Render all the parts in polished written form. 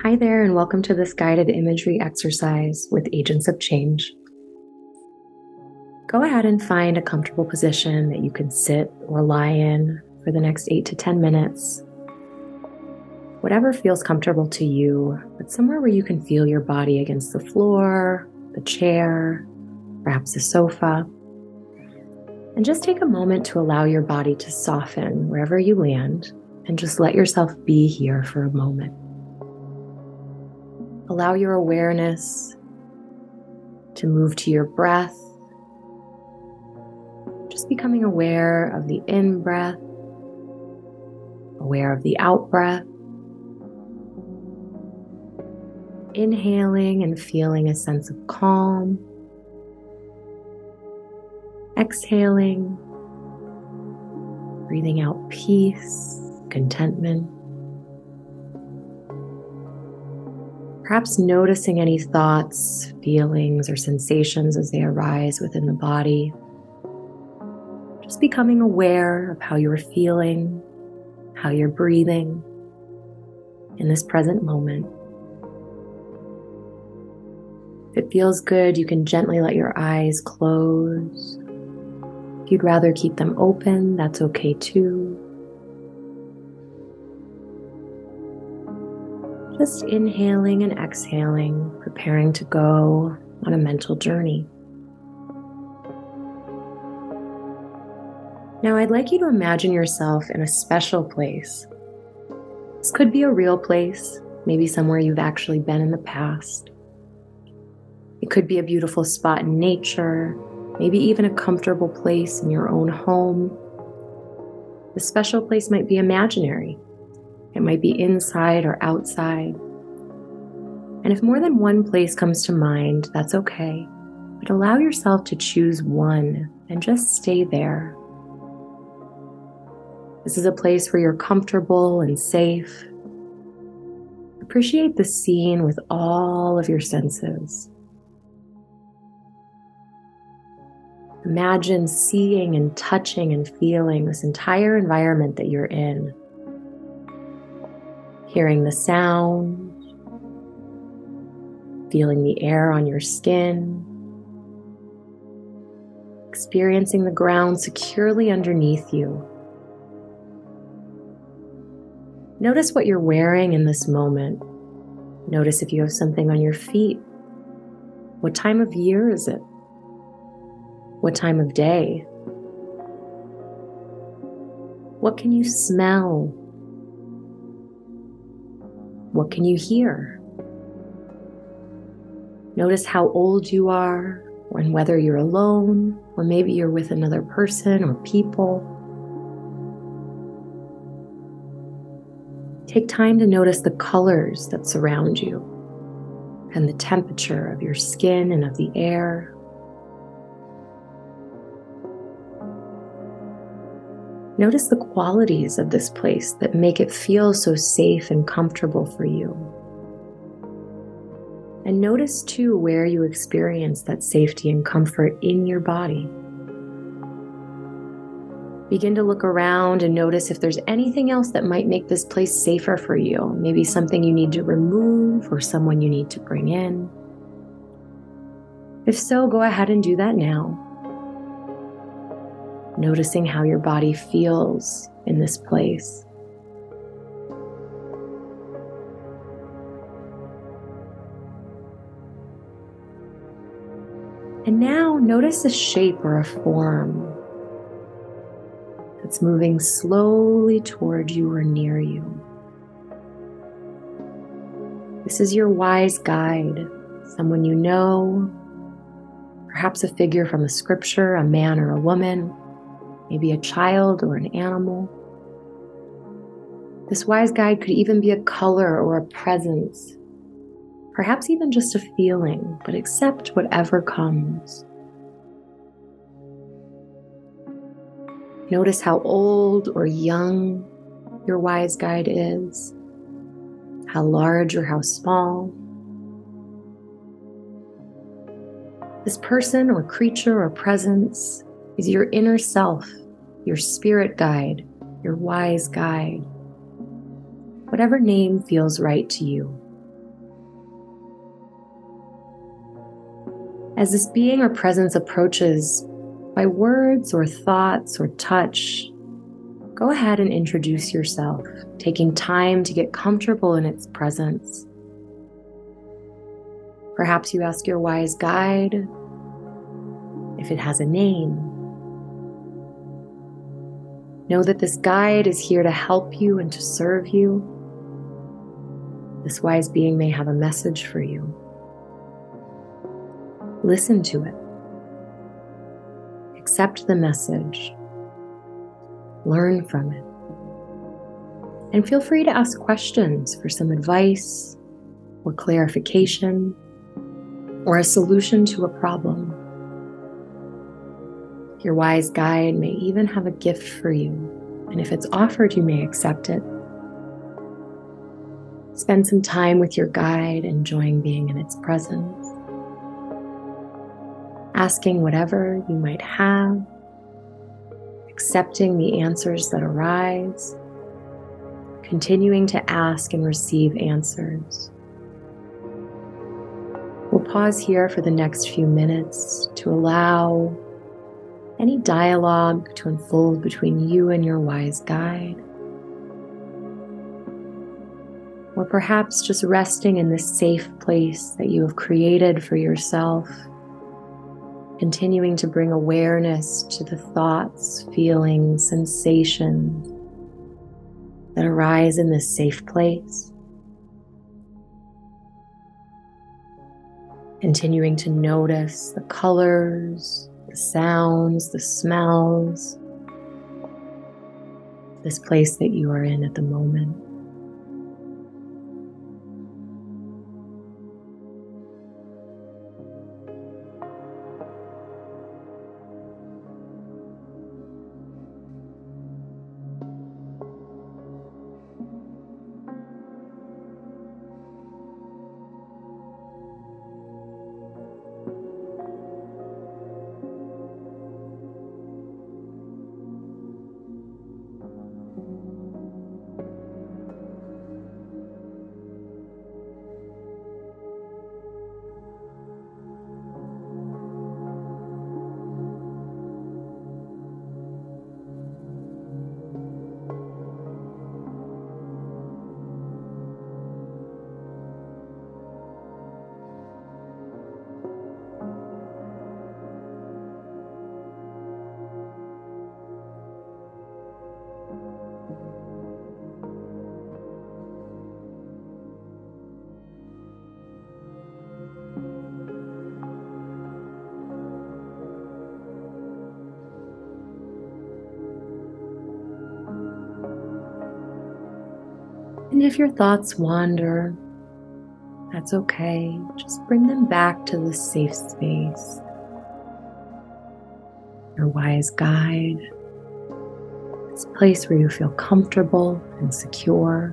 Hi there, and welcome to this guided imagery exercise with Agents of Change. Go ahead and find a comfortable position that you can sit or lie in for the next 8 to 10 minutes. Whatever feels comfortable to you, but somewhere where you can feel your body against the floor, the chair, perhaps the sofa. And just take a moment to allow your body to soften wherever you land and just let yourself be here for a moment. Allow your awareness to move to your breath, just becoming aware of the in-breath, aware of the out-breath, inhaling and feeling a sense of calm, exhaling, breathing out peace, contentment. Perhaps noticing any thoughts, feelings, or sensations as they arise within the body. Just becoming aware of how you're feeling, how you're breathing in this present moment. If it feels good, you can gently let your eyes close. If you'd rather keep them open, that's okay too. Just inhaling and exhaling, preparing to go on a mental journey. Now, I'd like you to imagine yourself in a special place. This could be a real place, maybe somewhere you've actually been in the past. It could be a beautiful spot in nature, maybe even a comfortable place in your own home. The special place might be imaginary. It might be inside or outside. And if more than one place comes to mind, that's okay. But allow yourself to choose one and just stay there. This is a place where you're comfortable and safe. Appreciate the scene with all of your senses. Imagine seeing and touching and feeling this entire environment that you're in. Hearing the sound, feeling the air on your skin, experiencing the ground securely underneath you. Notice what you're wearing in this moment. Notice if you have something on your feet. What time of year is it? What time of day? What can you smell? What can you hear? Notice how old you are, and whether you're alone, or maybe you're with another person or people. Take time to notice the colors that surround you and the temperature of your skin and of the air. Notice the qualities of this place that make it feel so safe and comfortable for you. And notice too where you experience that safety and comfort in your body. Begin to look around and notice if there's anything else that might make this place safer for you. Maybe something you need to remove or someone you need to bring in. If so, go ahead and do that now. Noticing how your body feels in this place. And now notice a shape or a form that's moving slowly toward you or near you. This is your wise guide, someone you know, perhaps a figure from a scripture, a man or a woman, maybe a child or an animal. This wise guide could even be a color or a presence, perhaps even just a feeling, but accept whatever comes. Notice how old or young your wise guide is, how large or how small. This person or creature or presence is your inner self, your spirit guide, your wise guide. Whatever name feels right to you. As this being or presence approaches by words or thoughts or touch, go ahead and introduce yourself, taking time to get comfortable in its presence. Perhaps you ask your wise guide if it has a name. Know that this guide is here to help you and to serve you. This wise being may have a message for you. Listen to it. Accept the message. Learn from it. And feel free to ask questions for some advice or clarification or a solution to a problem. Your wise guide may even have a gift for you, and if it's offered, you may accept it. Spend some time with your guide, enjoying being in its presence, asking whatever you might have, accepting the answers that arise, continuing to ask and receive answers. We'll pause here for the next few minutes to allow any dialogue to unfold between you and your wise guide. Or perhaps just resting in this safe place that you have created for yourself, continuing to bring awareness to the thoughts, feelings, sensations that arise in this safe place. Continuing to notice the colors, the sounds, the smells, this place that you are in at the moment. And if your thoughts wander, that's okay. Just bring them back to the safe space. Your wise guide, this place where you feel comfortable and secure.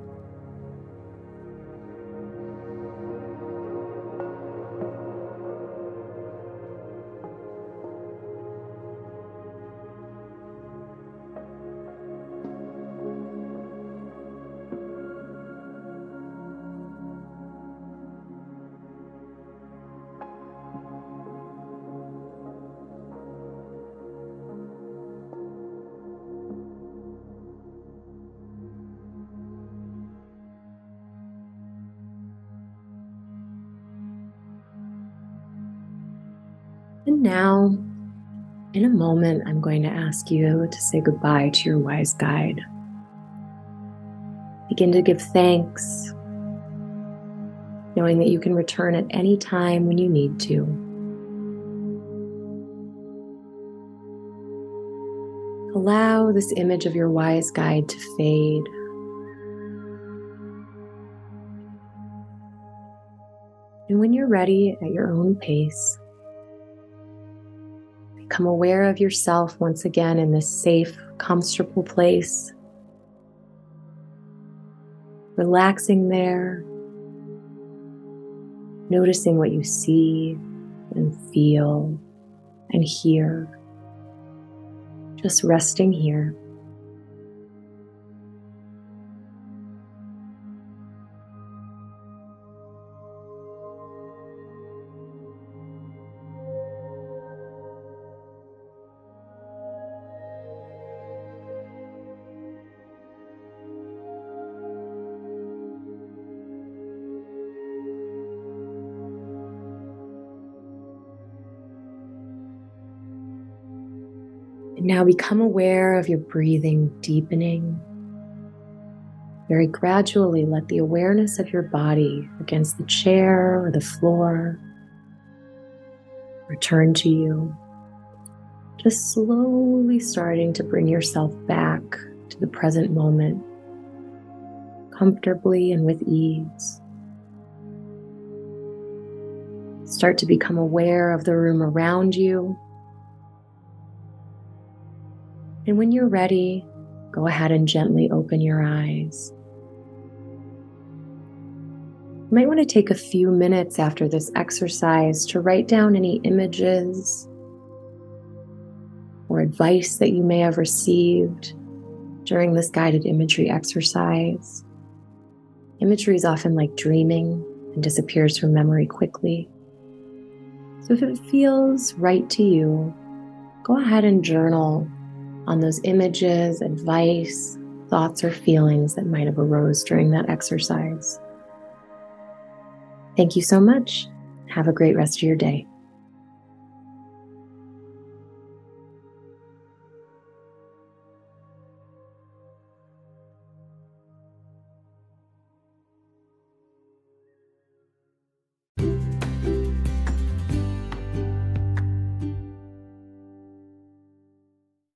And now, in a moment, I'm going to ask you to say goodbye to your wise guide. Begin to give thanks, knowing that you can return at any time when you need to. Allow this image of your wise guide to fade. And when you're ready at your own pace, become aware of yourself once again in this safe, comfortable place. Relaxing there, noticing what you see and feel and hear. Just resting here. And now become aware of your breathing deepening. Very gradually let the awareness of your body against the chair or the floor return to you. Just slowly starting to bring yourself back to the present moment, comfortably and with ease. Start to become aware of the room around you. And when you're ready, go ahead and gently open your eyes. You might want to take a few minutes after this exercise to write down any images or advice that you may have received during this guided imagery exercise. Imagery is often like dreaming and disappears from memory quickly. So if it feels right to you, go ahead and journal on those images, advice, thoughts, or feelings that might have arose during that exercise. Thank you so much. Have a great rest of your day.